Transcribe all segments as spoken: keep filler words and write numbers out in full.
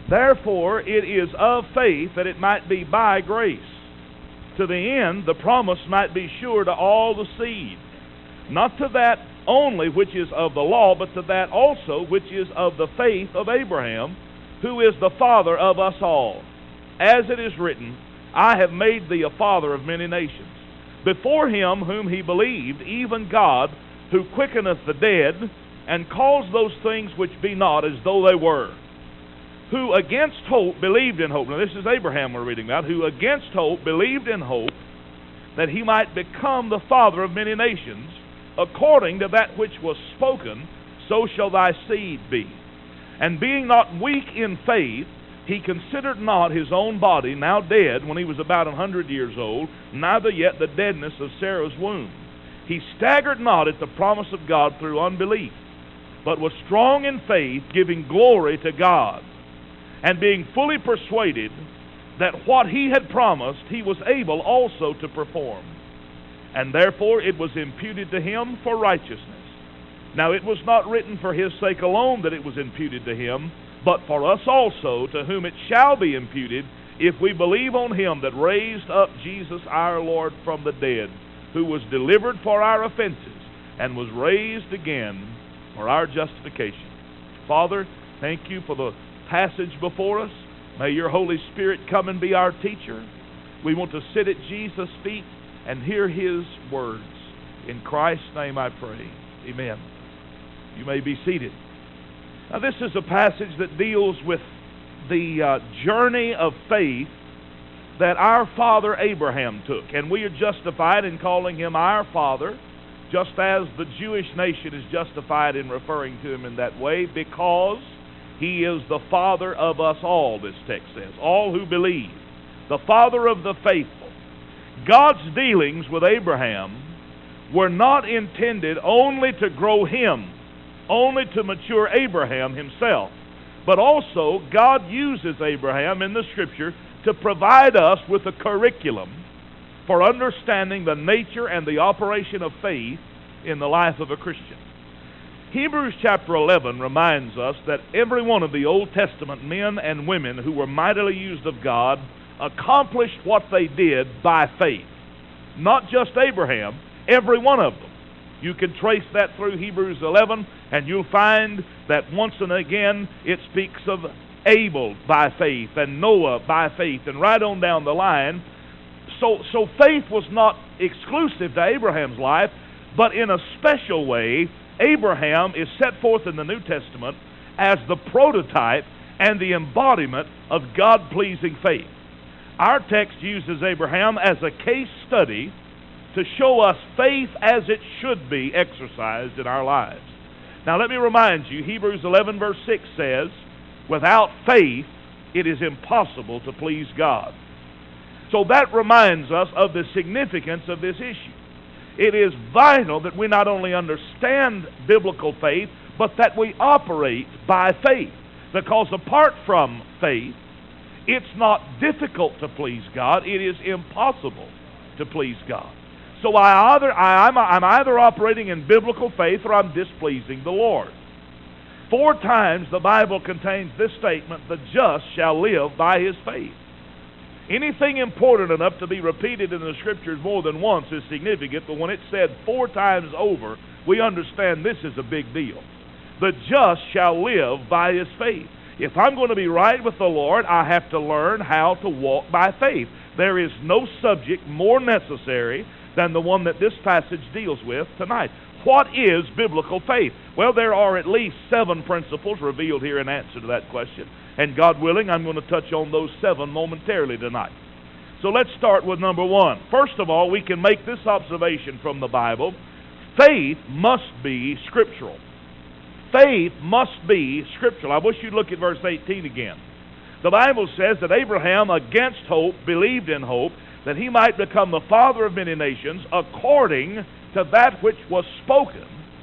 Therefore it is of faith, that it might be by grace, to the end the promise might be sure to all the seed, not to that only which is of the law, but to that also which is of the faith of Abraham, who is the father of us all. As it is written, I have made thee a father of many nations, before him whom he believed, even God, who quickeneth the dead, and calls those things which be not as though they were, who against hope believed in hope. Now this is Abraham we're reading about, who against hope believed in hope, that he might become the father of many nations, according to that which was spoken, so shall thy seed be. And being not weak in faith, he considered not his own body now dead, when he was about a hundred years old, neither yet the deadness of Sarah's womb. He staggered not at the promise of God through unbelief, but was strong in faith, giving glory to God, and being fully persuaded that what he had promised he was able also to perform. And therefore it was imputed to him for righteousness. Now it was not written for his sake alone that it was imputed to him, but for us also, to whom it shall be imputed, if we believe on him that raised up Jesus our Lord from the dead, who was delivered for our offenses, and was raised again for our justification. Father, thank you for the passage before us. May your Holy Spirit come and be our teacher. We want to sit at Jesus' feet and hear his words. In Christ's name I pray. Amen. You may be seated. Now this is a passage that deals with the uh, journey of faith that our father Abraham took. And we are justified in calling him our father, just as the Jewish nation is justified in referring to him in that way, because he is the father of us all, this text says, all who believe, the father of the faithful. God's dealings with Abraham were not intended only to grow him, only to mature Abraham himself, but also God uses Abraham in the Scripture to provide us with a curriculum for understanding the nature and the operation of faith in the life of a Christian. Hebrews chapter eleven reminds us that every one of the Old Testament men and women who were mightily used of God accomplished what they did by faith. Not just Abraham, every one of them. You can trace that through Hebrews eleven, and you'll find that once and again it speaks of Abel by faith, and Noah by faith, and right on down the line. So, so faith was not exclusive to Abraham's life, but in a special way, Abraham is set forth in the New Testament as the prototype and the embodiment of God-pleasing faith. Our text uses Abraham as a case study to show us faith as it should be exercised in our lives. Now let me remind you, Hebrews eleven verse six says, without faith it is impossible to please God. So that reminds us of the significance of this issue. It is vital that we not only understand biblical faith, but that we operate by faith. Because apart from faith, it's not difficult to please God, it is impossible to please God. So I either, I, I'm, I'm either operating in biblical faith or I'm displeasing the Lord. Four times the Bible contains this statement, the just shall live by his faith. Anything important enough to be repeated in the Scriptures more than once is significant, but when it's said four times over, we understand this is a big deal. The just shall live by his faith. If I'm going to be right with the Lord, I have to learn how to walk by faith. There is no subject more necessary than the one that this passage deals with tonight. What is biblical faith? Well, there are at least seven principles revealed here in answer to that question. And God willing, I'm going to touch on those seven momentarily tonight. So let's start with number one. First of all, we can make this observation from the Bible. Faith must be scriptural. Faith must be scriptural. I wish you'd look at verse eighteen again. The Bible says that Abraham, against hope, believed in hope, that he might become the father of many nations, according to that which was spoken,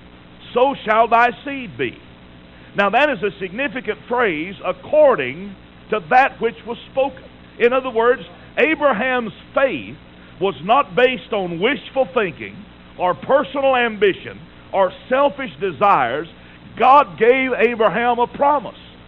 so shall thy seed be. Now that is a significant phrase, according to that which was spoken. In other words, Abraham's faith was not based on wishful thinking or personal ambition or selfish desires. God gave Abraham a promise.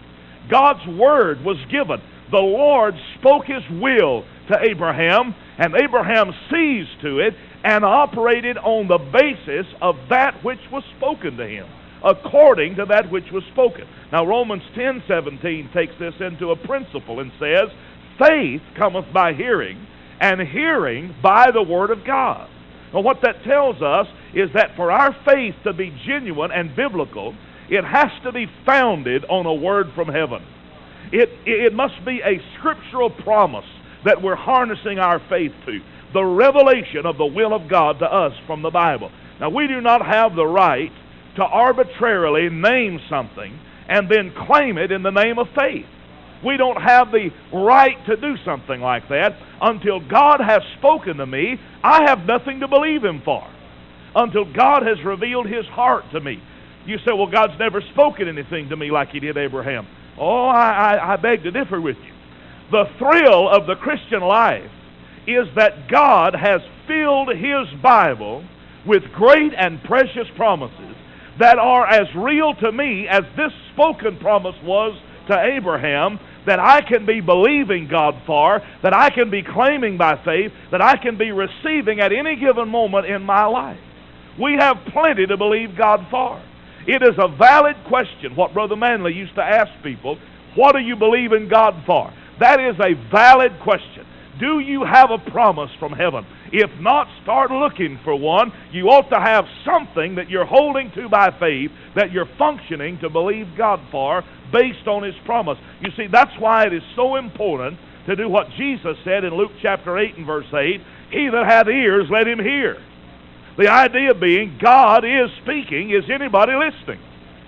God's word was given. The Lord spoke His will to Abraham, and Abraham seized to it and operated on the basis of that which was spoken to him, according to that which was spoken. Now Romans ten seventeen takes this into a principle and says, faith cometh by hearing, and hearing by the word of God. Now what that tells us is that for our faith to be genuine and biblical, it has to be founded on a word from heaven. It, it must be a scriptural promise that we're harnessing our faith to. The revelation of the will of God to us from the Bible. Now we do not have the right to arbitrarily name something and then claim it in the name of faith. We don't have the right to do something like that. Until God has spoken to me, I have nothing to believe Him for. Until God has revealed His heart to me. You say, well, God's never spoken anything to me like He did Abraham. Oh, I, I, I beg to differ with you. The thrill of the Christian life is that God has filled His Bible with great and precious promises that are as real to me as this spoken promise was to Abraham, that I can be believing God for, that I can be claiming by faith, that I can be receiving at any given moment in my life. We have plenty to believe God for. It is a valid question, what Brother Manley used to ask people, what do you believe in God for? That is a valid question. Do you have a promise from heaven? If not, start looking for one. You ought to have something that you're holding to by faith, that you're functioning to believe God for, based on His promise. You see, that's why it is so important to do what Jesus said in Luke chapter eight and verse eight, he that hath ears, let him hear. The idea being, God is speaking. Is anybody listening?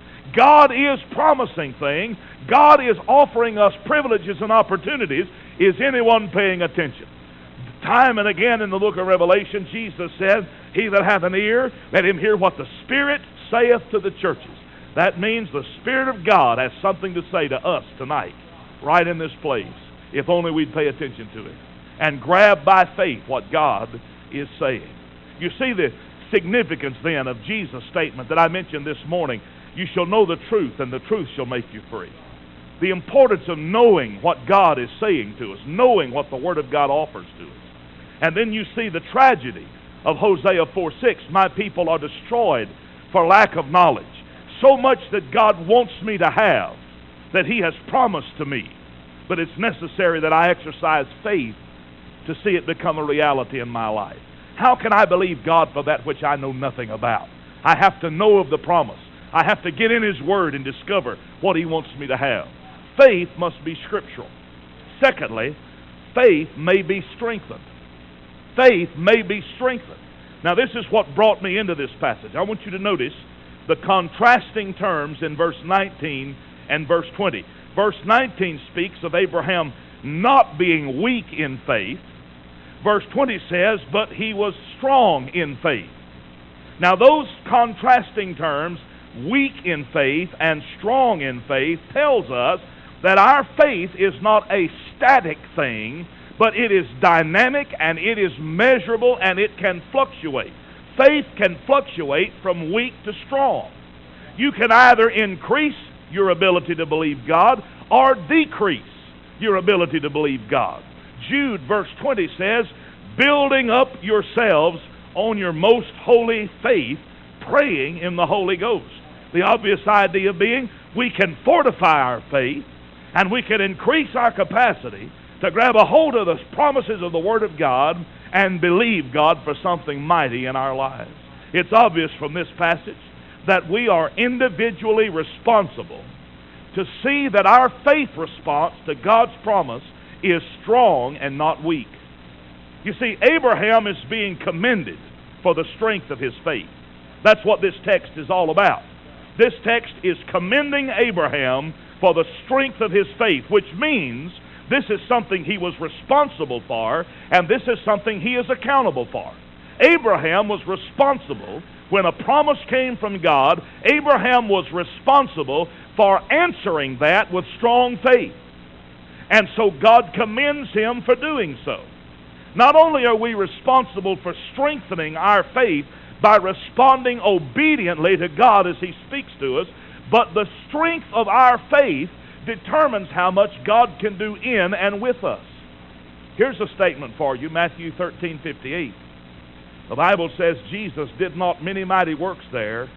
God is promising things. God is offering us privileges and opportunities. Is anyone paying attention? Time and again in the book of Revelation, Jesus said, he that hath an ear, let him hear what the Spirit saith to the churches. That means the Spirit of God has something to say to us tonight, right in this place, if only we'd pay attention to it, and grab by faith what God is saying. You see the significance then of Jesus' statement that I mentioned this morning, you shall know the truth, and the truth shall make you free. The importance of knowing what God is saying to us, knowing what the Word of God offers to us. And then you see the tragedy of Hosea four six, my people are destroyed for lack of knowledge. So much that God wants me to have, that He has promised to me, but it's necessary that I exercise faith to see it become a reality in my life. How can I believe God for that which I know nothing about? I have to know of the promise. I have to get in His Word and discover what He wants me to have. Faith must be scriptural. Secondly, faith may be strengthened. Faith may be strengthened. Now this is what brought me into this passage. I want you to notice the contrasting terms in verse nineteen and verse twenty. Verse nineteen speaks of Abraham not being weak in faith. Verse twenty says, but he was strong in faith. Now those contrasting terms, weak in faith and strong in faith, tells us that our faith is not a static thing, but it is dynamic and it is measurable and it can fluctuate. Faith can fluctuate from weak to strong. You can either increase your ability to believe God or decrease your ability to believe God. Jude verse twenty says, building up yourselves on your most holy faith, praying in the Holy Ghost. The obvious idea being, we can fortify our faith and we can increase our capacity to grab a hold of the promises of the Word of God and believe God for something mighty in our lives. It's obvious from this passage that we are individually responsible to see that our faith response to God's promise is strong and not weak. You see, Abraham is being commended for the strength of his faith. That's what this text is all about. This text is commending Abraham for the strength of his faith, which means this is something he was responsible for, and this is something he is accountable for. Abraham was responsible when a promise came from God. Abraham was responsible for answering that with strong faith. And so God commends him for doing so. Not only are we responsible for strengthening our faith by responding obediently to God as He speaks to us, but the strength of our faith determines how much God can do in and with us. Here's a statement for you, Matthew thirteen fifty-eight. The Bible says Jesus did not many mighty works there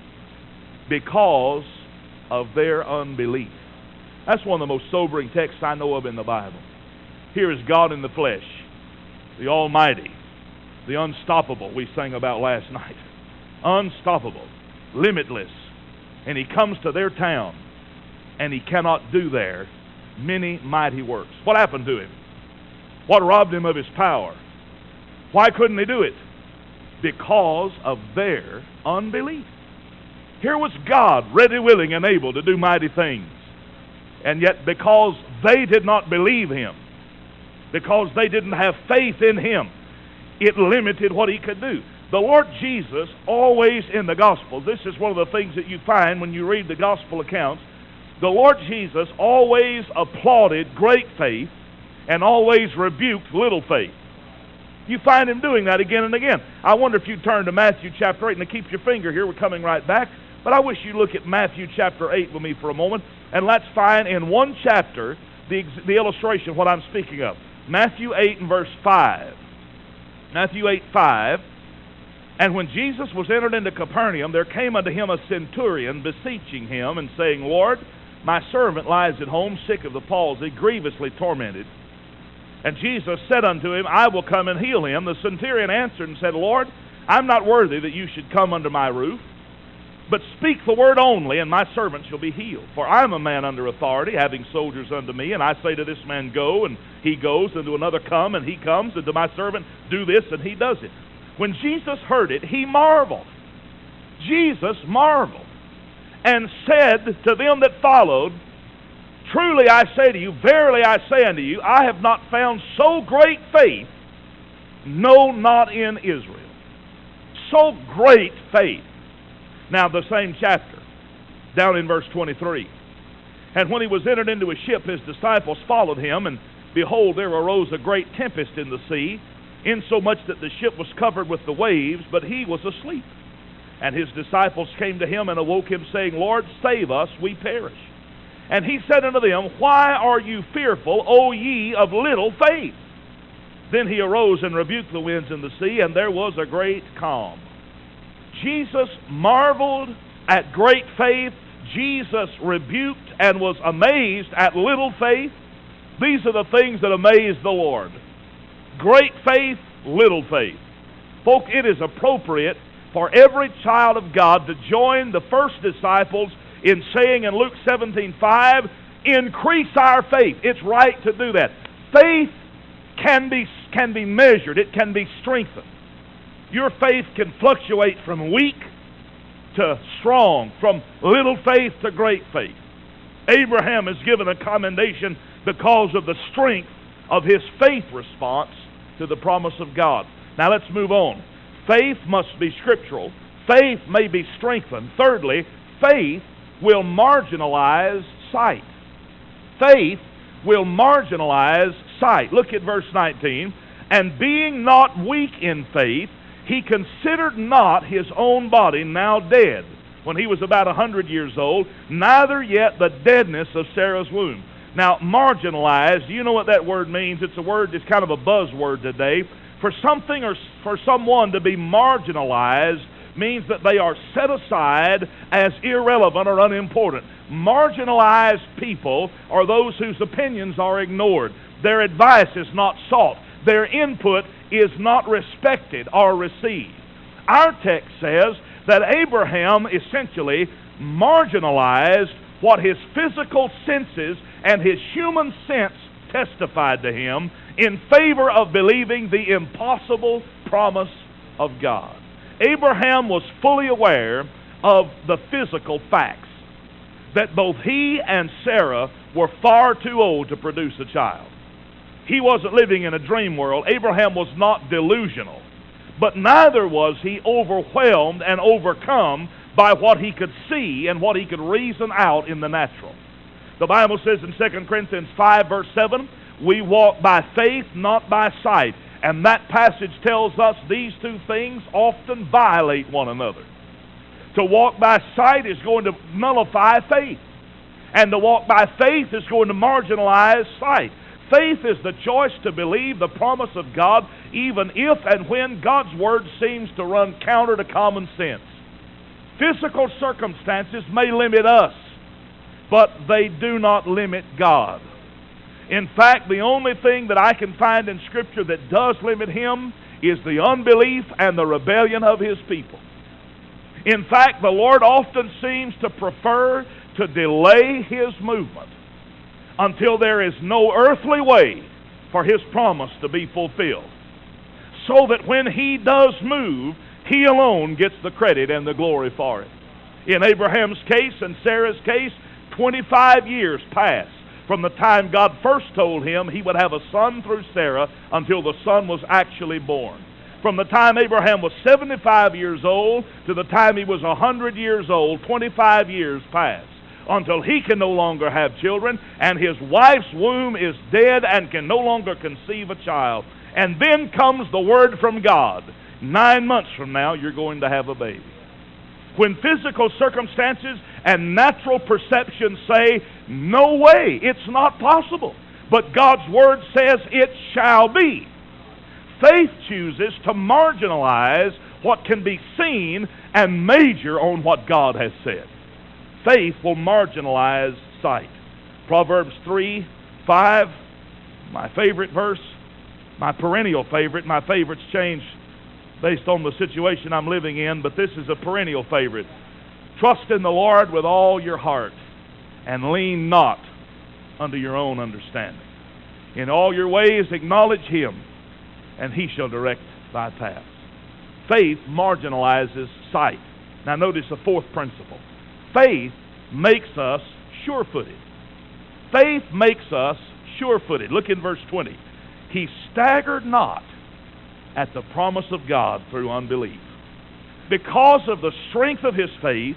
because of their unbelief. That's one of the most sobering texts I know of in the Bible. Here is God in the flesh, the Almighty, the unstoppable we sang about last night. Unstoppable, limitless. And He comes to their town, and He cannot do there many mighty works. What happened to Him? What robbed Him of His power? Why couldn't He do it? Because of their unbelief. Here was God, ready, willing, and able to do mighty things. And yet because they did not believe Him, because they didn't have faith in Him, it limited what He could do. The Lord Jesus, always in the Gospel, this is one of the things that you find when you read the Gospel accounts, the Lord Jesus always applauded great faith and always rebuked little faith. You find Him doing that again and again. I wonder if you turn to Matthew chapter eight, and to keep your finger here, we're coming right back, but I wish you'd look at Matthew chapter eight with me for a moment, and let's find in one chapter the, the illustration of what I'm speaking of. Matthew eight and verse five. Matthew eight, five. And when Jesus was entered into Capernaum, there came unto him a centurion, beseeching him, and saying, Lord, my servant lies at home, sick of the palsy, grievously tormented. And Jesus said unto him, I will come and heal him. The centurion answered and said, Lord, I'm not worthy that you should come under my roof, but speak the word only, and my servant shall be healed. For I am a man under authority, having soldiers unto me, and I say to this man, go, and he goes, and to another, come, and he comes, and to my servant, do this, and he does it. When Jesus heard it, he marveled. Jesus marveled, and said to them that followed, truly I say to you, verily I say unto you, I have not found so great faith, no, not in Israel. So great faith. Now the same chapter, down in verse twenty-three. And when he was entered into a ship, his disciples followed him, and behold, there arose a great tempest in the sea, insomuch that the ship was covered with the waves, but he was asleep. And his disciples came to him and awoke him, saying, Lord, save us, we perish. And he said unto them, why are you fearful, O ye of little faith? Then he arose and rebuked the winds and the sea, and there was a great calm. Jesus marveled at great faith. Jesus rebuked and was amazed at little faith. These are the things that amaze the Lord. Great faith, little faith. Folk, it is appropriate for every child of God to join the first disciples in saying in Luke seventeen five, increase our faith. It's right to do that. Faith can be, can be measured. It can be strengthened. Your faith can fluctuate from weak to strong, from little faith to great faith. Abraham is given a commendation because of the strength of his faith response to the promise of God. Now let's move on. Faith must be scriptural. Faith may be strengthened. Thirdly, faith will marginalize sight. Faith will marginalize sight. Look at verse nineteen. And being not weak in faith, he considered not his own body now dead, when he was about a hundred years old, neither yet the deadness of Sarah's womb. Now, marginalized, do you know what that word means? It's a word that's kind of a buzzword today. For something or for someone to be marginalized means that they are set aside as irrelevant or unimportant. Marginalized people are those whose opinions are ignored. Their advice is not sought. Their input is not respected or received. Our text says that Abraham essentially marginalized what his physical senses and his human sense testified to him in favor of believing the impossible promise of God. Abraham was fully aware of the physical facts, that both he and Sarah were far too old to produce a child. He wasn't living in a dream world. Abraham was not delusional. But neither was he overwhelmed and overcome by what he could see and what he could reason out in the natural. The Bible says in Second Corinthians five, verse seven, we walk by faith, not by sight. And that passage tells us these two things often violate one another. To walk by sight is going to nullify faith. And to walk by faith is going to marginalize sight. Faith is the choice to believe the promise of God even if and when God's Word seems to run counter to common sense. Physical circumstances may limit us, but they do not limit God. In fact, the only thing that I can find in Scripture that does limit Him is the unbelief and the rebellion of His people. In fact, the Lord often seems to prefer to delay His movement until there is no earthly way for His promise to be fulfilled, so that when He does move, He alone gets the credit and the glory for it. In Abraham's case and Sarah's case, twenty-five years passed from the time God first told him he would have a son through Sarah until the son was actually born. From the time Abraham was seventy-five years old to the time he was one hundred years old, twenty-five years passed until he can no longer have children, and his wife's womb is dead and can no longer conceive a child. And then comes the word from God, nine months from now you're going to have a baby. When physical circumstances and natural perceptions say, no way, it's not possible, but God's Word says it shall be, faith chooses to marginalize what can be seen and major on what God has said. Faith will marginalize sight. Proverbs three, five, my favorite verse, my perennial favorite. My favorites change based on the situation I'm living in, but this is a perennial favorite. Trust in the Lord with all your heart, and lean not unto your own understanding. In all your ways acknowledge Him, and He shall direct thy paths. Faith marginalizes sight. Now notice the fourth principle. Faith makes us sure-footed. Faith makes us sure-footed. Look in verse twenty. He staggered not at the promise of God through unbelief. Because of the strength of his faith,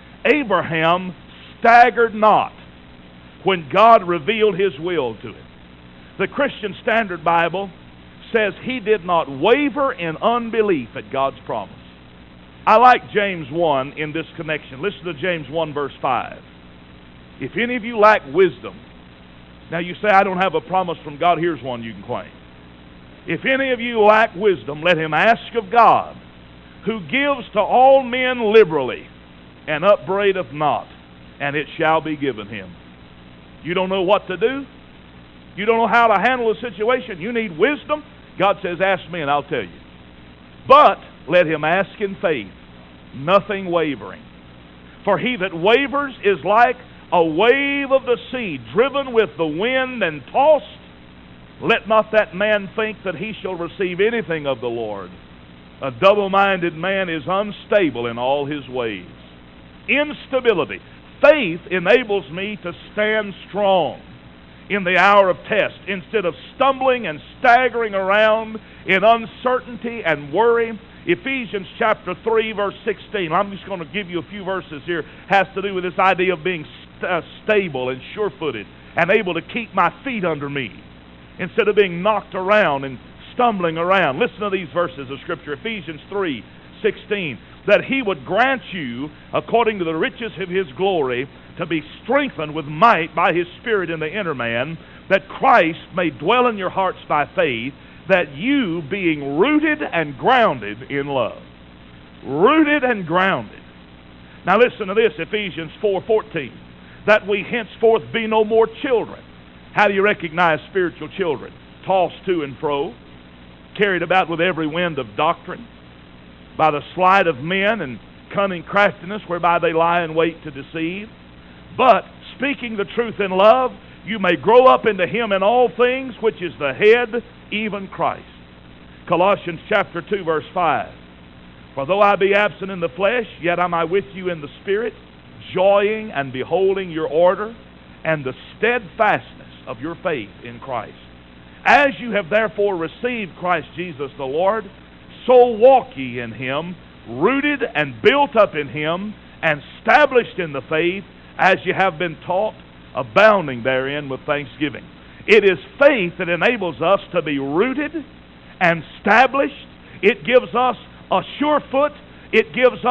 Abraham staggered not when God revealed His will to him. The Christian Standard Bible says he did not waver in unbelief at God's promise. I like James one in this connection. Listen to James one verse five. If any of you lack wisdom, now you say, I don't have a promise from God, here's one you can claim. If any of you lack wisdom, let him ask of God, who gives to all men liberally, and upbraideth not, and it shall be given him. You don't know what to do? You don't know how to handle a situation? You need wisdom? God says, ask me and I'll tell you. But let him ask in faith, nothing wavering. For he that wavers is like a wave of the sea, driven with the wind and tossed. Let not that man think that he shall receive anything of the Lord. A double-minded man is unstable in all his ways. Instability. Faith enables me to stand strong in the hour of test instead of stumbling and staggering around in uncertainty and worry. Ephesians chapter three verse sixteen. I'm just going to give you a few verses here. Has to do with this idea of being st- uh, stable and sure-footed and able to keep my feet under me instead of being knocked around and stumbling around. Listen to these verses of Scripture. Ephesians three sixteen. That He would grant you, according to the riches of His glory, to be strengthened with might by His Spirit in the inner man, that Christ may dwell in your hearts by faith, that you, being rooted and grounded in love. Rooted and grounded. Now listen to this, Ephesians four fourteen. That we henceforth be no more children. How do you recognize spiritual children? Tossed to and fro, carried about with every wind of doctrine, by the sleight of men and cunning craftiness whereby they lie in wait to deceive. But, speaking the truth in love, you may grow up into Him in all things, which is the head, even Christ. Colossians chapter two, verse five. For though I be absent in the flesh, yet am I with you in the Spirit, joying and beholding your order and the steadfastness of your faith in Christ. As you have therefore received Christ Jesus the Lord, so walk ye in Him, rooted and built up in Him, and established in the faith, as you have been taught, abounding therein with thanksgiving. It is faith that enables us to be rooted and established. It gives us a sure foot. It gives us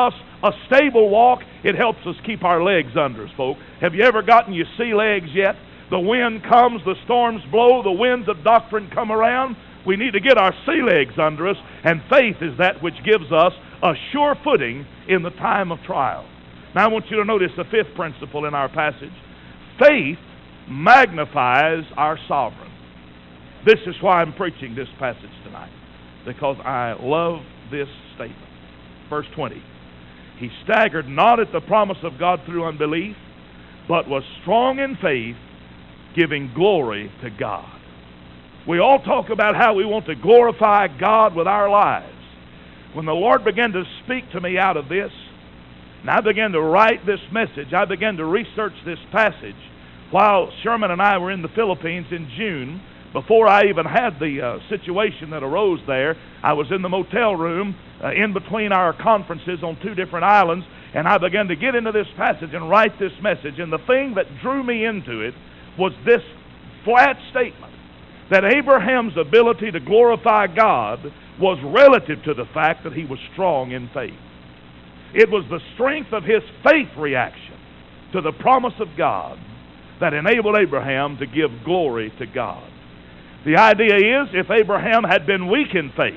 A stable walk, it helps us keep our legs under us, folks. Have you ever gotten your sea legs yet? The wind comes, the storms blow, the winds of doctrine come around. We need to get our sea legs under us, and faith is that which gives us a sure footing in the time of trial. Now I want you to notice the fifth principle in our passage. Faith magnifies our sovereign. This is why I'm preaching this passage tonight, because I love this statement. Verse twenty. He staggered not at the promise of God through unbelief, but was strong in faith, giving glory to God. We all talk about how we want to glorify God with our lives. When the Lord began to speak to me out of this, and I began to write this message, I began to research this passage while Sherman and I were in the Philippines in June. Before I even had the uh, situation that arose there, I was in the motel room uh, in between our conferences on two different islands, and I began to get into this passage and write this message. And the thing that drew me into it was this flat statement, that Abraham's ability to glorify God was relative to the fact that he was strong in faith. It was the strength of his faith reaction to the promise of God that enabled Abraham to give glory to God. The idea is, if Abraham had been weak in faith,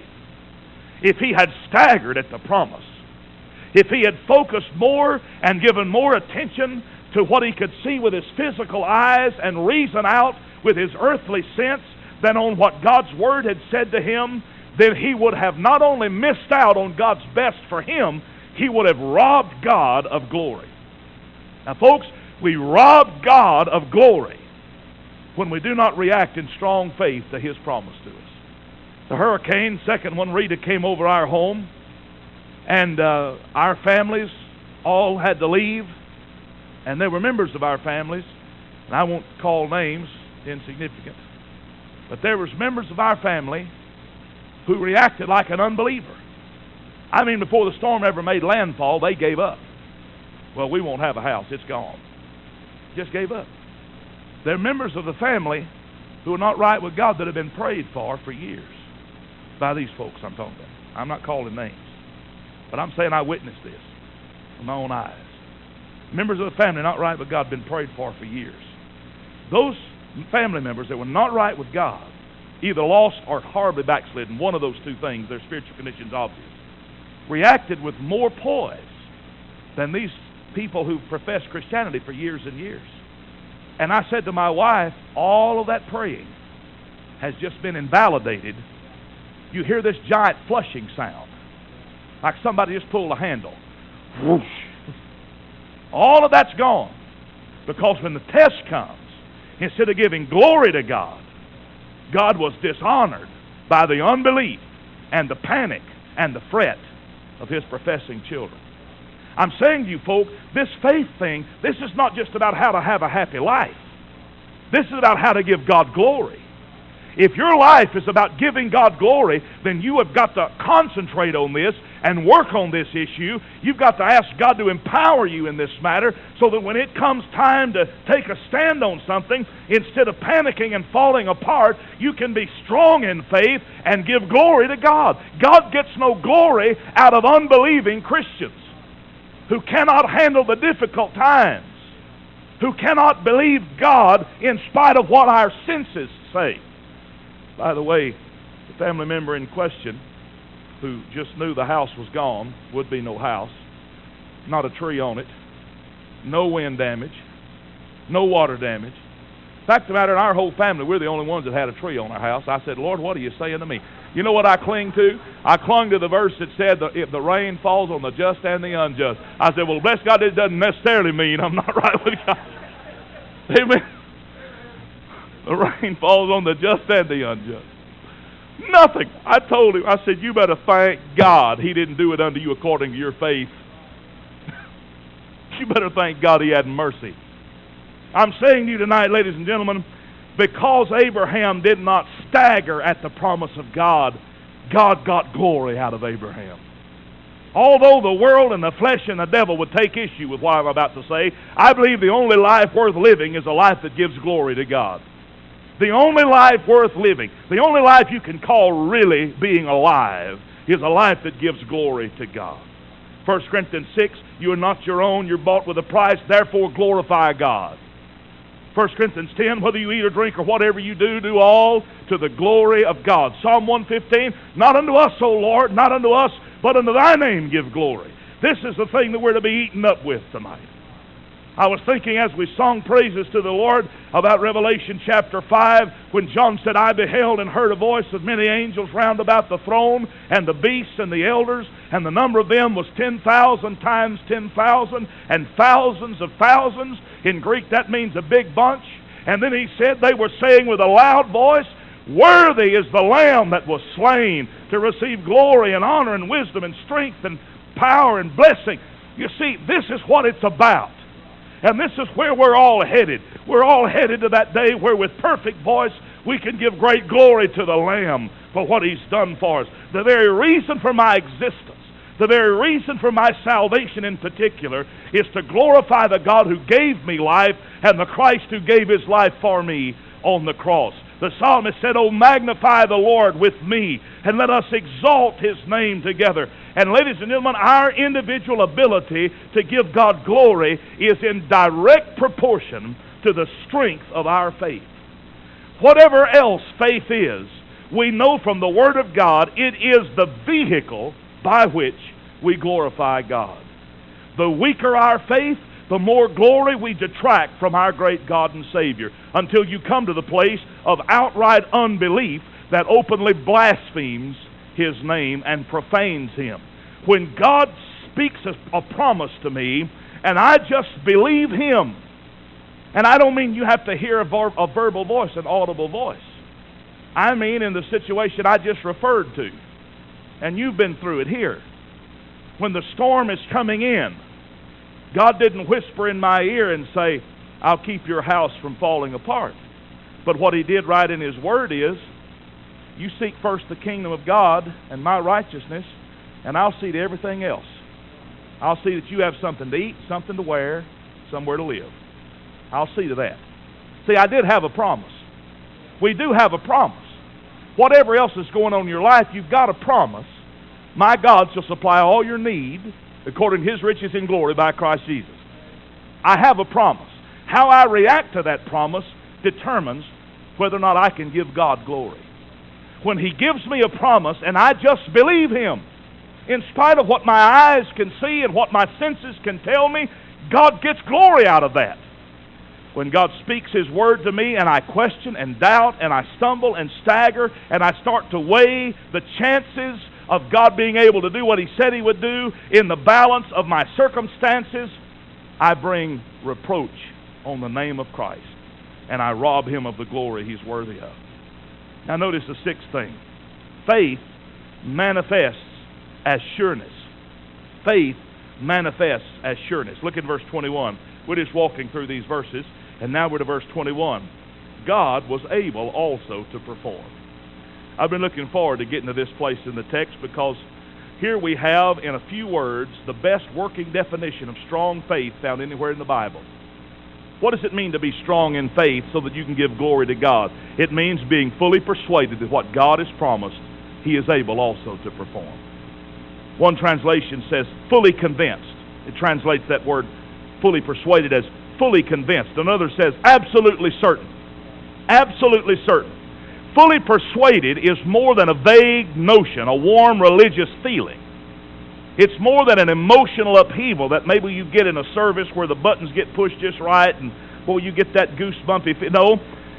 if he had staggered at the promise, if he had focused more and given more attention to what he could see with his physical eyes and reason out with his earthly sense than on what God's Word had said to him, then he would have not only missed out on God's best for him, he would have robbed God of glory. Now, folks, we rob God of glory when we do not react in strong faith to His promise to us. The hurricane, second one, Rita, came over our home, and uh, our families all had to leave, and there were members of our families, and I won't call names, insignificant, but there was members of our family who reacted like an unbeliever. I mean, before the storm ever made landfall, they gave up. Well, we won't have a house, it's gone. Just gave up. They're members of the family who are not right with God that have been prayed for for years by these folks I'm talking about. I'm not calling names, but I'm saying I witnessed this with my own eyes. Members of the family not right with God been prayed for for years. Those family members that were not right with God, either lost or horribly backslidden, one of those two things, their spiritual condition's obvious, reacted with more poise than these people who professed Christianity for years and years. And I said to my wife, all of that praying has just been invalidated. You hear this giant flushing sound, like somebody just pulled a handle. Whoosh. All of that's gone, because when the test comes, instead of giving glory to God, God was dishonored by the unbelief and the panic and the fret of His professing children. I'm saying to you folk, this faith thing, this is not just about how to have a happy life. This is about how to give God glory. If your life is about giving God glory, then you have got to concentrate on this and work on this issue. You've got to ask God to empower you in this matter so that when it comes time to take a stand on something, instead of panicking and falling apart, you can be strong in faith and give glory to God. God gets no glory out of unbelieving Christians who cannot handle the difficult times, who cannot believe God in spite of what our senses say. By the way, the family member in question who just knew the house was gone, would be no house, not a tree on it, no wind damage, no water damage. Fact of the matter, in our whole family, we're the only ones that had a tree on our house. I said, Lord, what are you saying to me? You know what I cling to? I clung to the verse that said, that if the rain falls on the just and the unjust. I said, well, bless God, it doesn't necessarily mean I'm not right with God. Amen. The rain falls on the just and the unjust. Nothing. I told him, I said, you better thank God He didn't do it unto you according to your faith. You better thank God He had mercy. I'm saying to you tonight, ladies and gentlemen, because Abraham did not stagger at the promise of God, God got glory out of Abraham. Although the world and the flesh and the devil would take issue with what I'm about to say, I believe the only life worth living is a life that gives glory to God. The only life worth living, the only life you can call really being alive, is a life that gives glory to God. First Corinthians six, you are not your own, you're bought with a price, therefore glorify God. First Corinthians ten, whether you eat or drink or whatever you do, do all to the glory of God. Psalm one fifteen, not unto us, O Lord, not unto us, but unto thy name give glory. This is the thing that we're to be eaten up with tonight. I was thinking as we sung praises to the Lord about Revelation chapter five, when John said, I beheld and heard a voice of many angels round about the throne, and the beasts and the elders, and the number of them was ten thousand times ten thousand, and thousands of thousands. In Greek that means a big bunch. And then he said, they were saying with a loud voice, worthy is the Lamb that was slain to receive glory and honor and wisdom and strength and power and blessing. You see, this is what it's about. And this is where we're all headed. We're all headed to that day where with perfect voice we can give great glory to the Lamb for what He's done for us. The very reason for my existence, the very reason for my salvation in particular, is to glorify the God who gave me life and the Christ who gave His life for me on the cross. The psalmist said, oh, magnify the Lord with me, and let us exalt His name together. And ladies and gentlemen, our individual ability to give God glory is in direct proportion to the strength of our faith. Whatever else faith is, we know from the Word of God, it is the vehicle by which we glorify God. The weaker our faith, the more glory we detract from our great God and Savior, until you come to the place of outright unbelief that openly blasphemes His name and profanes Him. When God speaks a, a promise to me, and I just believe Him, and I don't mean you have to hear a, ver a verbal voice, an audible voice. I mean in the situation I just referred to, and you've been through it here. When the storm is coming in, God didn't whisper in my ear and say, I'll keep your house from falling apart. But what He did right in His Word is, you seek first the kingdom of God and my righteousness, and I'll see to everything else. I'll see that you have something to eat, something to wear, somewhere to live. I'll see to that. See, I did have a promise. We do have a promise. Whatever else is going on in your life, you've got a promise. My God shall supply all your need according to His riches in glory by Christ Jesus. I have a promise. How I react to that promise determines whether or not I can give God glory. When He gives me a promise and I just believe Him, in spite of what my eyes can see and what my senses can tell me, God gets glory out of that. When God speaks His word to me and I question and doubt and I stumble and stagger and I start to weigh the chances of God being able to do what He said He would do in the balance of my circumstances, I bring reproach on the name of Christ and I rob Him of the glory He's worthy of. Now notice the sixth thing. Faith manifests as sureness. Faith manifests as sureness. Look at verse twenty-one. We're just walking through these verses, and now we're to verse twenty-one. God was able also to perform. I've been looking forward to getting to this place in the text, because here we have, in a few words, the best working definition of strong faith found anywhere in the Bible. What does it mean to be strong in faith so that you can give glory to God? It means being fully persuaded that what God has promised, He is able also to perform. One translation says fully convinced. It translates that word fully persuaded as fully convinced. Another says absolutely certain. Absolutely certain. Fully persuaded is more than a vague notion, a warm religious feeling. It's more than an emotional upheaval that maybe you get in a service where the buttons get pushed just right and, boy, you get that goosebumpy feel. No.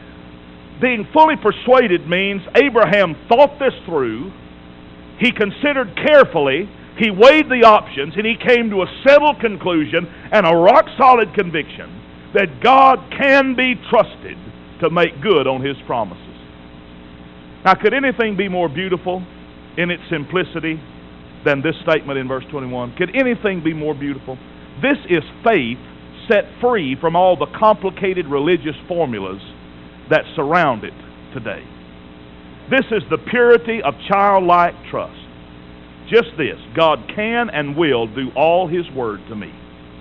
Being fully persuaded means Abraham thought this through. He considered carefully. He weighed the options, and he came to a settled conclusion and a rock-solid conviction that God can be trusted to make good on His promises. Now, could anything be more beautiful in its simplicity than this statement in verse twenty-one? Could anything be more beautiful? This is faith set free from all the complicated religious formulas that surround it today. This is the purity of childlike trust. Just this: God can and will do all His word to me.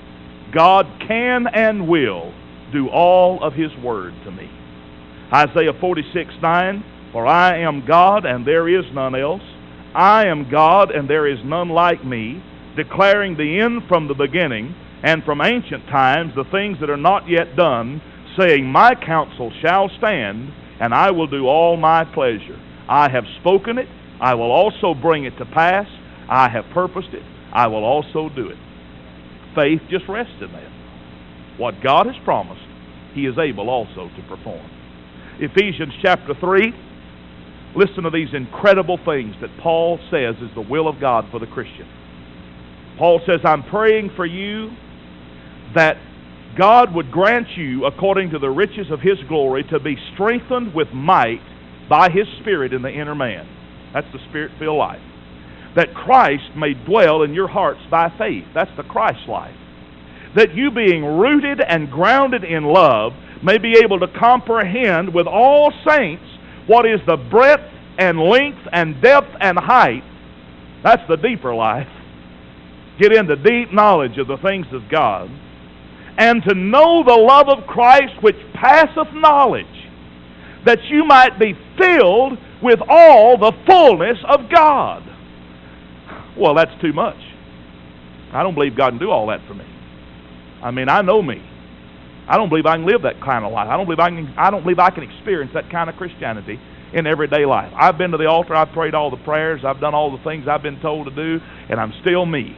God can and will do all of His word to me. Isaiah forty-six nine, for I am God and there is none else. I am God and there is none like me, declaring the end from the beginning, and from ancient times the things that are not yet done, saying, My counsel shall stand, and I will do all my pleasure. I have spoken it, I will also bring it to pass. I have purposed it, I will also do it. Faith just rests in that. What God has promised, He is able also to perform. Ephesians chapter three, listen to these incredible things that Paul says is the will of God for the Christian. Paul says, I'm praying for you that God would grant you, according to the riches of His glory, to be strengthened with might by His Spirit in the inner man. That's the Spirit-filled life. That Christ may dwell in your hearts by faith. That's the Christ life. That you, being rooted and grounded in love, may be able to comprehend with all saints what is the breadth and length and depth and height. That's the deeper life. Get into deep knowledge of the things of God. And to know the love of Christ which passeth knowledge, that you might be filled with all the fullness of God. Well, that's too much. I don't believe God can do all that for me. I mean, I know me. I don't believe I can live that kind of life. I don't believe I can, I don't believe I can experience that kind of Christianity in everyday life. I've been to the altar, I've prayed all the prayers, I've done all the things I've been told to do, and I'm still me.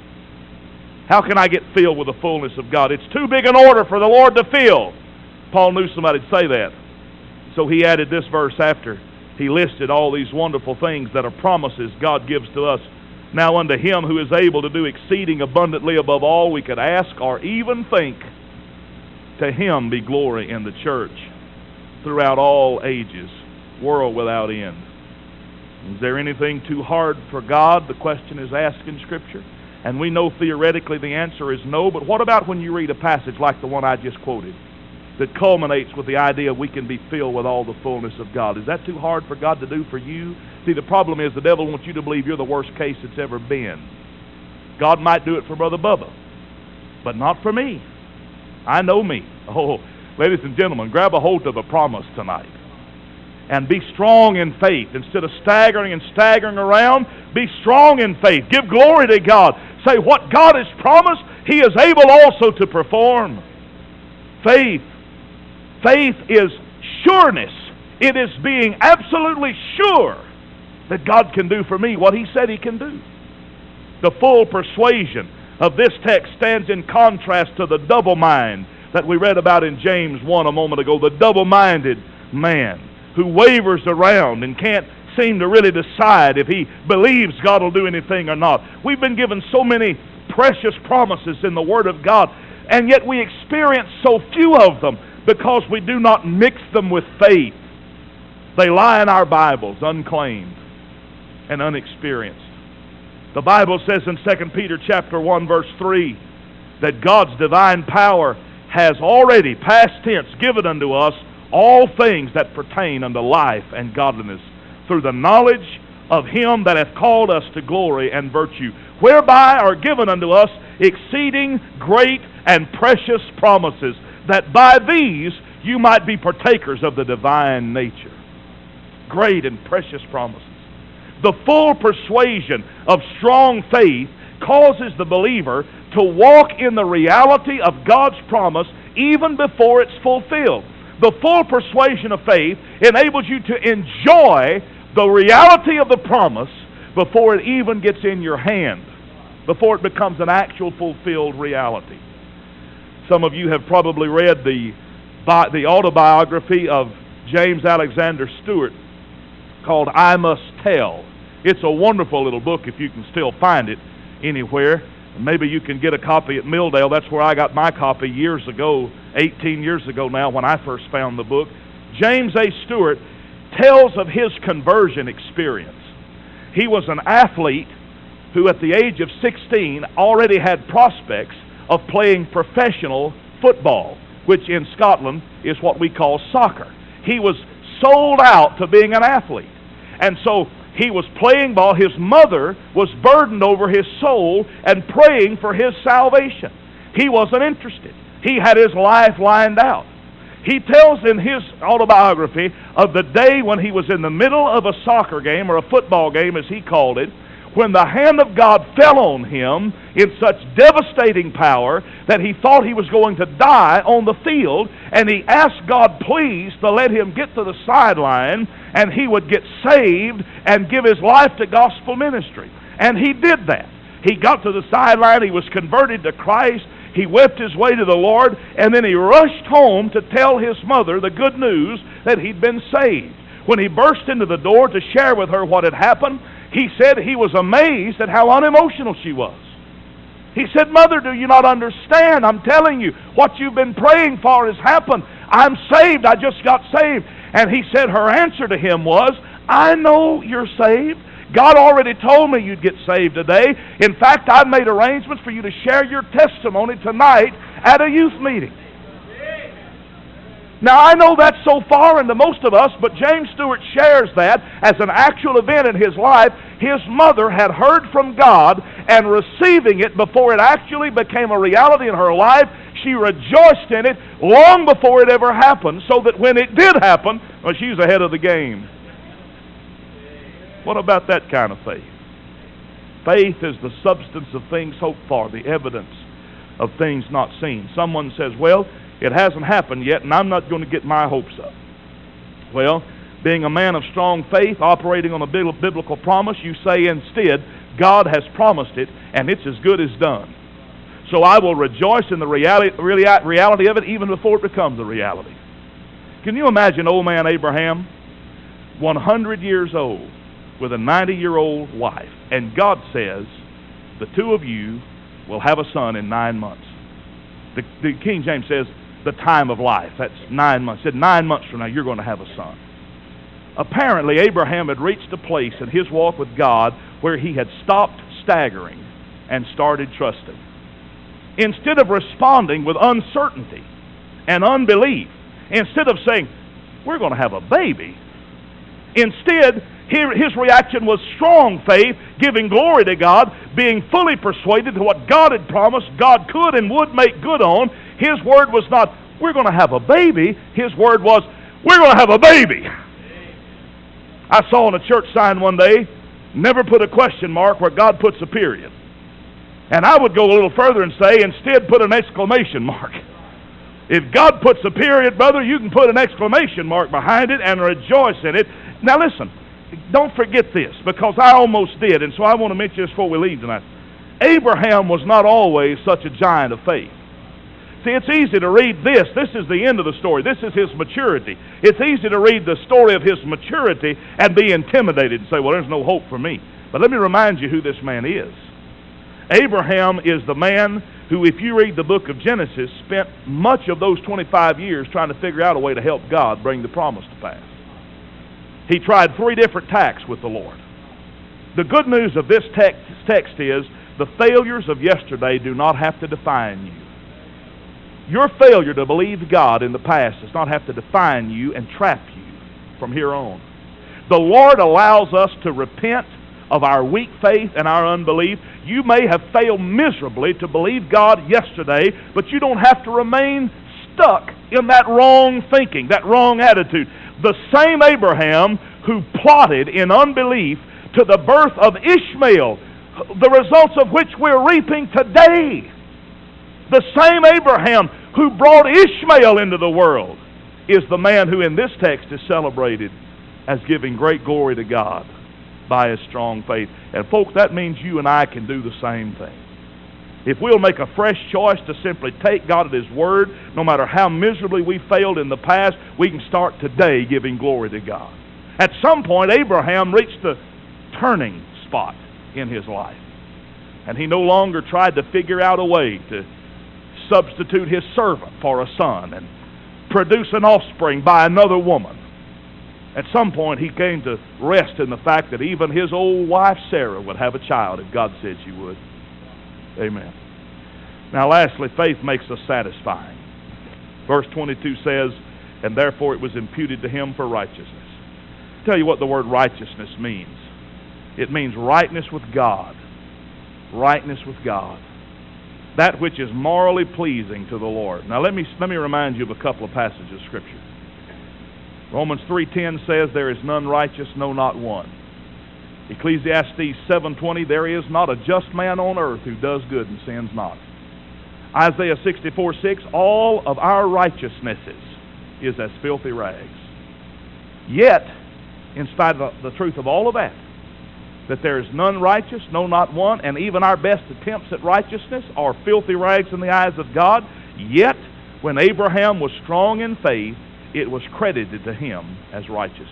How can I get filled with the fullness of God? It's too big an order for the Lord to fill. Paul knew somebody'd say that. So he added this verse after he listed all these wonderful things that are promises God gives to us. Now unto Him who is able to do exceeding abundantly above all we could ask or even think, to Him be glory in the church throughout all ages, world without end. Is there anything too hard for God? The question is asked in Scripture. And we know theoretically the answer is no, but what about when you read a passage like the one I just quoted that culminates with the idea we can be filled with all the fullness of God? Is that too hard for God to do for you? See, the problem is the devil wants you to believe you're the worst case it's ever been. God might do it for Brother Bubba, but not for me. I know me. Oh, ladies and gentlemen, grab a hold of a promise tonight. And be strong in faith. Instead of staggering and staggering around, be strong in faith. Give glory to God. Say, what God has promised, He is able also to perform. Faith. Faith is sureness. It is being absolutely sure that God can do for me what He said He can do. The full persuasion of this text stands in contrast to the double mind that we read about in James one a moment ago. The double-minded man who wavers around and can't seem to really decide if he believes God will do anything or not. We've been given so many precious promises in the Word of God, and yet we experience so few of them because we do not mix them with faith. They lie in our Bibles unclaimed and unexperienced. The Bible says in Second Peter chapter one verse three that God's divine power has already, past tense, given unto us all things that pertain unto life and godliness, through the knowledge of Him that hath called us to glory and virtue, whereby are given unto us exceeding great and precious promises, that by these you might be partakers of the divine nature. Great and precious promises. The full persuasion of strong faith causes the believer to walk in the reality of God's promise even before it's fulfilled. The full persuasion of faith enables you to enjoy the reality of the promise before it even gets in your hand, before it becomes an actual fulfilled reality. Some of you have probably read the, the autobiography of James Alexander Stewart called I Must Tell. It's a wonderful little book if you can still find it anywhere. Maybe you can get a copy at Milldale. That's where I got my copy years ago, eighteen years ago now, when I first found the book. James A. Stewart tells of his conversion experience. He was an athlete who at the age of sixteen already had prospects of playing professional football, which in Scotland is what we call soccer. He was sold out to being an athlete. And so he was playing ball. His mother was burdened over his soul and praying for his salvation. He wasn't interested. He had his life lined out. He tells in his autobiography of the day when he was in the middle of a soccer game, or a football game as he called it, when the hand of God fell on him in such devastating power that he thought he was going to die on the field, and he asked God please to let him get to the sideline and he would get saved and give his life to gospel ministry. And he did that. He got to the sideline, he was converted to Christ, he wept his way to the Lord, and then he rushed home to tell his mother the good news that he'd been saved. When he burst into the door to share with her what had happened, he said he was amazed at how unemotional she was. He said, "Mother, do you not understand? I'm telling you, what you've been praying for has happened. I'm saved. I just got saved." And he said her answer to him was, "I know you're saved. God already told me you'd get saved today. In fact, I've made arrangements for you to share your testimony tonight at a youth meeting." Now, I know that's so foreign to most of us, but James Stewart shares that as an actual event in his life. His mother had heard from God, and receiving it before it actually became a reality in her life, she rejoiced in it long before it ever happened, so that when it did happen, well, she was ahead of the game. What about that kind of faith? Faith is the substance of things hoped for, the evidence of things not seen. Someone says, "Well, it hasn't happened yet, and I'm not going to get my hopes up." Well, being a man of strong faith, operating on a biblical promise, you say instead, God has promised it, and it's as good as done. So I will rejoice in the reality, reality of it even before it becomes a reality. Can you imagine old man Abraham, one hundred years old, with a ninety-year-old wife, and God says, the two of you will have a son in nine months. The, the King James says, the time of life. That's nine months. It said nine months from now you're going to have a son. Apparently Abraham had reached a place in his walk with God where he had stopped staggering and started trusting. Instead of responding with uncertainty and unbelief, instead of saying, "We're going to have a baby," instead his reaction was strong faith, giving glory to God, being fully persuaded that what God had promised, God could and would make good on. His word was not, "We're going to have a baby." His word was, "We're going to have a baby." I saw on a church sign one day, "Never put a question mark where God puts a period." And I would go a little further and say, instead put an exclamation mark. If God puts a period, brother, you can put an exclamation mark behind it and rejoice in it. Now listen, don't forget this, because I almost did, and so I want to mention this before we leave tonight. Abraham was not always such a giant of faith. See, it's easy to read this. This is the end of the story. This is his maturity. It's easy to read the story of his maturity and be intimidated and say, "Well, there's no hope for me." But let me remind you who this man is. Abraham is the man who, if you read the book of Genesis, spent much of those twenty-five years trying to figure out a way to help God bring the promise to pass. He tried three different tacks with the Lord. The good news of this text, text is the failures of yesterday do not have to define you. Your failure to believe God in the past does not have to define you and trap you from here on. The Lord allows us to repent of our weak faith and our unbelief. You may have failed miserably to believe God yesterday, but you don't have to remain stuck in that wrong thinking, that wrong attitude. The same Abraham who plotted in unbelief to the birth of Ishmael, the results of which we're reaping today. The same Abraham who brought Ishmael into the world is the man who in this text is celebrated as giving great glory to God by his strong faith. And folks, that means you and I can do the same thing. If we'll make a fresh choice to simply take God at His Word, no matter how miserably we failed in the past, we can start today giving glory to God. At some point, Abraham reached the turning spot in his life. And he no longer tried to figure out a way to substitute his servant for a son and produce an offspring by another woman. At some point, he came to rest in the fact that even his old wife Sarah would have a child if God said she would. Amen. Now lastly, faith makes us satisfying. Verse twenty-two says, "And therefore it was imputed to him for righteousness." I'll tell you what the word righteousness means. It means rightness with God. Rightness with God. That which is morally pleasing to the Lord. Now let me, let me remind you of a couple of passages of Scripture. Romans three ten says, "There is none righteous, no, not one." Ecclesiastes seven twenty, there is not a just man on earth who does good and sins not. Isaiah sixty-four six, all of our righteousnesses is as filthy rags. Yet, in spite of the truth of all of that, that there is none righteous, no, not one, and even our best attempts at righteousness are filthy rags in the eyes of God, yet, when Abraham was strong in faith, it was credited to him as righteousness.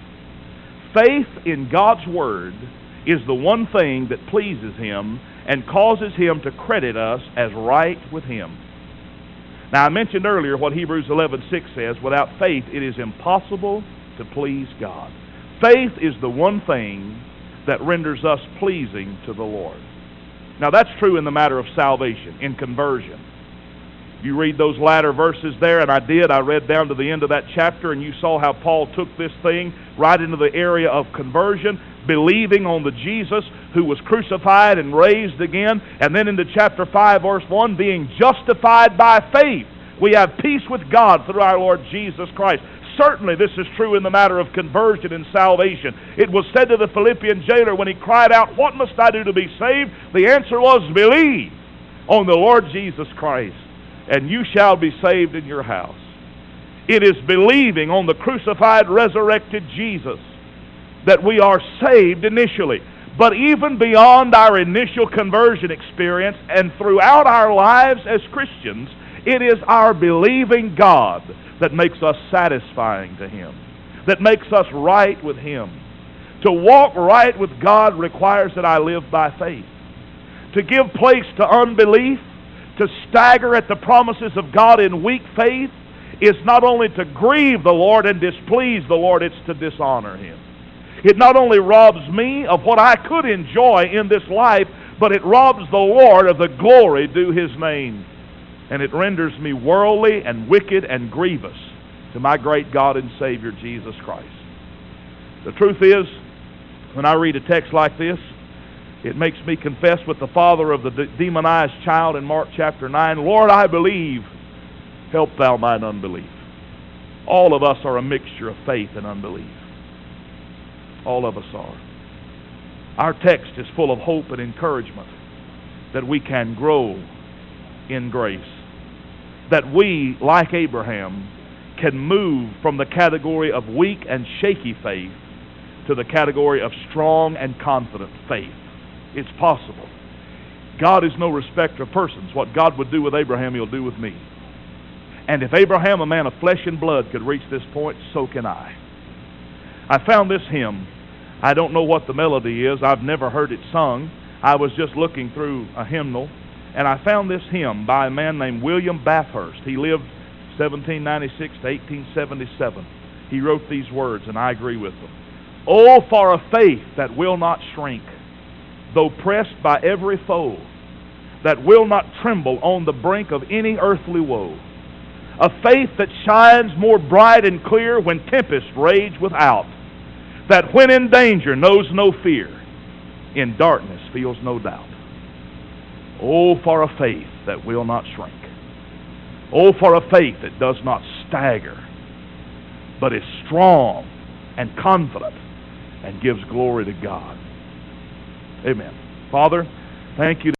Faith in God's Word is the one thing that pleases Him and causes Him to credit us as right with Him. Now, I mentioned earlier what Hebrews eleven six says, without faith it is impossible to please God. Faith is the one thing that renders us pleasing to the Lord. Now, that's true in the matter of salvation, in conversion. You read those latter verses there, and I did. I read down to the end of that chapter, and you saw how Paul took this thing right into the area of conversion, believing on the Jesus who was crucified and raised again. And then into chapter five, verse one, being justified by faith. We have peace with God through our Lord Jesus Christ. Certainly this is true in the matter of conversion and salvation. It was said to the Philippian jailer when he cried out, "What must I do to be saved?" The answer was, "Believe on the Lord Jesus Christ, and you shall be saved in your house." It is believing on the crucified, resurrected Jesus that we are saved initially. But even beyond our initial conversion experience and throughout our lives as Christians, it is our believing God that makes us satisfying to Him, that makes us right with Him. To walk right with God requires that I live by faith. To give place to unbelief, to stagger at the promises of God in weak faith, is not only to grieve the Lord and displease the Lord, it's to dishonor Him. It not only robs me of what I could enjoy in this life, but it robs the Lord of the glory due His name. And it renders me worldly and wicked and grievous to my great God and Savior, Jesus Christ. The truth is, when I read a text like this, it makes me confess with the father of the de- demonized child in Mark chapter nine, "Lord, I believe, help thou mine unbelief." All of us are a mixture of faith and unbelief. All of us are. Our text is full of hope and encouragement that we can grow in grace. That we, like Abraham, can move from the category of weak and shaky faith to the category of strong and confident faith. It's possible. God is no respecter of persons. What God would do with Abraham, He'll do with me. And if Abraham, a man of flesh and blood, could reach this point, so can I. I found this hymn. I don't know what the melody is. I've never heard it sung. I was just looking through a hymnal, and I found this hymn by a man named William Bathurst. He lived seventeen ninety-six to eighteen seventy-seven. He wrote these words, and I agree with them. "Oh, for a faith that will not shrink, though pressed by every foe, that will not tremble on the brink of any earthly woe. A faith that shines more bright and clear when tempests rage without, that when in danger knows no fear, in darkness feels no doubt. Oh, for a faith that will not shrink. Oh, for a faith that does not stagger, but is strong and confident and gives glory to God." Amen. Father, thank you.